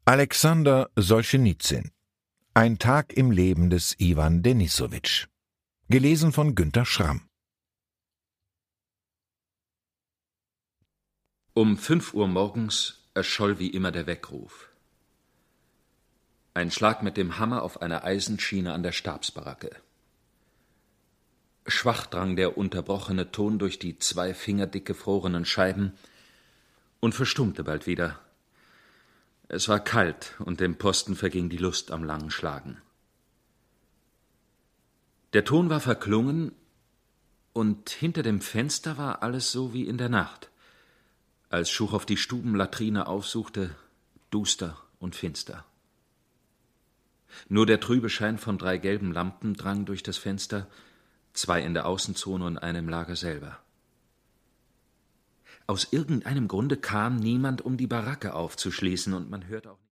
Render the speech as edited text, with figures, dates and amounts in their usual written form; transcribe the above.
Alexander Solschenizyn. Ein Tag im Leben des Iwan Denisowitsch. Gelesen von Günter Schramm. Um 5 Uhr morgens erscholl wie immer der Weckruf. Ein Schlag mit dem Hammer auf einer Eisenschiene an der Stabsbaracke. Schwach drang der unterbrochene Ton durch die 2 Finger dick gefrorenen Scheiben und verstummte bald wieder. Es war kalt und dem Posten verging die Lust am langen Schlagen. Der Ton war verklungen und hinter dem Fenster war alles so wie in der Nacht, als Schuchow die Stubenlatrine aufsuchte, duster und finster. Nur der trübe Schein von 3 gelben Lampen drang durch das Fenster, 2 in der Außenzone und eine im Lager selber. Aus irgendeinem Grunde kam niemand, um die Baracke aufzuschließen, und man hörte auch